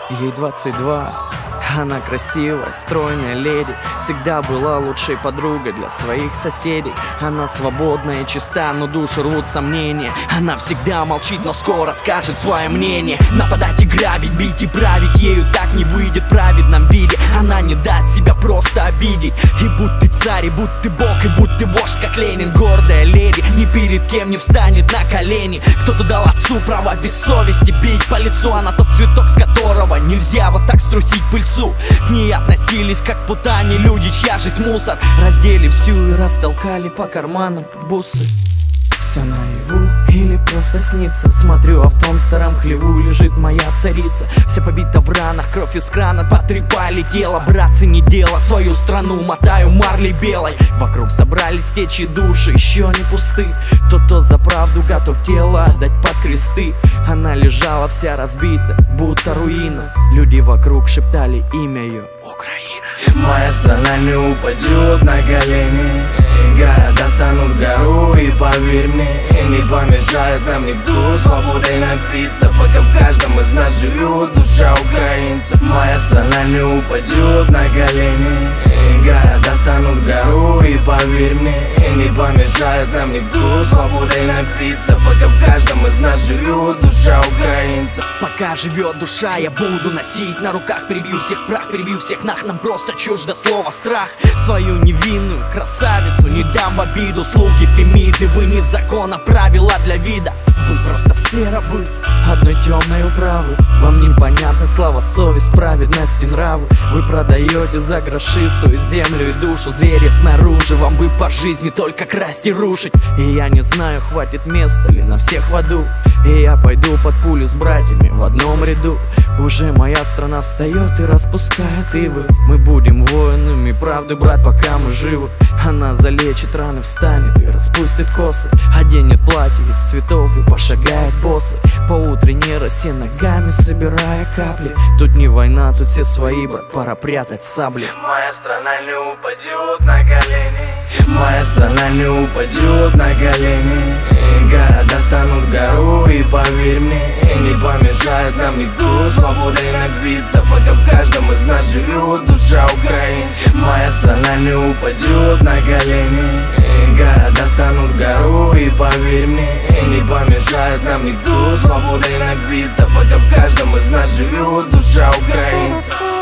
Ей 22. Она красивая, стройная леди, всегда была лучшей подругой для своих соседей. Она свободная и чиста, но душу рвут сомнения. Она всегда молчит, но скоро скажет свое мнение. Нападать и грабить, бить и править, ею так не выйдет в праведном виде. Она не даст себя просто обидеть. И будь ты царь, и будь ты бог, и будь ты вождь, как Ленин. Гордая леди, ни перед кем не встанет на колени. Кто-то дал отцу право без совести бить по лицу. Она тот цветок, с которого нельзя вот так струсить пыльцу. К ней относились как к путане люди, чья жизнь мусор. Раздели всю и растолкали по карманам бусы. Все наяву или просто снится? Смотрю, а в том старом хлеву лежит моя царица. Вся побита в ранах, кровь из крана потрепали тело. Братцы, не дело, свою страну мотаю марлей белой. Вокруг собрались течи души, еще не пусты. Тот, кто за правду готов тело отдать под кресты. Она лежала вся разбита, будто руина. Люди вокруг шептали имя ее: Украина. Моя страна не упадет на колени, города станут гору, и поверь мне, не помешает нам никто свободой напиться, пока в каждом из нас живет душа украинца. Моя страна не упадет на колени, города станут гору, и поверь мне, не помешает нам никто свободой напиться, пока в каждом из нас живет душа украинца. Пока живет душа, я буду носить на руках. Перебью всех прах, перебью всех нах. Нам просто чуждо слово страх. Свою невинную красавицу не дам в обиду. Слуги Фемиды, вы не закон, а правила для вида. Вы просто все рабы одной темной управы. Вам непонятна слава, совесть, праведность и нравы. Вы продаете за гроши свою землю и душу. Звери снаружи, вам бы по жизни только красть и рушить. И я не знаю, хватит места ли на всех в аду. И я пойду под пулю с братьями в одном ряду. Уже моя страна встает и распускает ивы. Мы будем воинами правды, брат, пока мы живы. Она залечит раны, встанет и распустит косы. Оденет платье из цветов и пошагает боссы по утренней росе, ногами собирая капли. Тут не война, тут все свои, брат, пора прятать сабли. Моя страна не упадет на колени, моя страна не упадет на колени, города станут гору, и поверь мне, не помешает нам никто свободой напиться, пока в каждом из нас живет душа украинца. Моя страна не упадет на колени, города станут гору, и поверь мне, не помешает нам никто свободой напиться, пока в каждом из нас живет душа украинца.